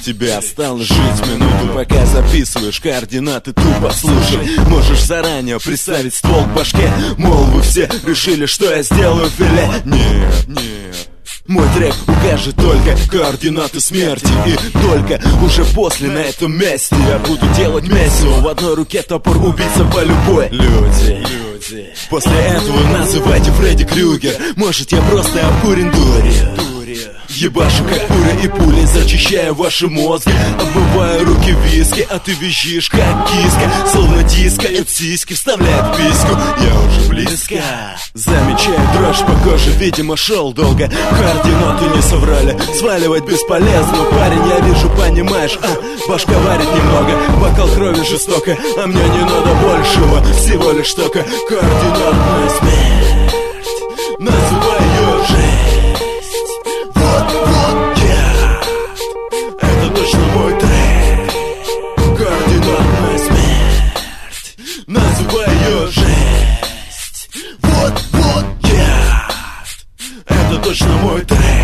Тебе осталось жить минуту, пока записываешь координаты, тупо слушай. Можешь заранее представить ствол к башке, мол, вы все решили, что я сделаю филе. Нет, нет. Мой трек укажет только координаты смерти. И только уже после на этом месте я буду делать месиво. В одной руке топор, убийца по любой. Люди. После этого называйте Фредди Крюгер. Может, я просто обкурен дурью. Ебашу как пуля и пулей, зачищая ваши мозги. Обмываю руки в виски, а ты визжишь как киска. Словно диско, от сиськи вставляет письку. Я уже близко. Замечаю дрожь по коже, видимо шел долго. Координаты не соврали, сваливать бесполезно. Парень, я вижу, понимаешь, башка варит немного. Бокал крови жестоко, а мне не надо большего. Всего лишь только координатная смерть. Называю жизнь. Это точно мой трек. Координатная смерть. Называю жесть. Вот, я. Это точно мой трек.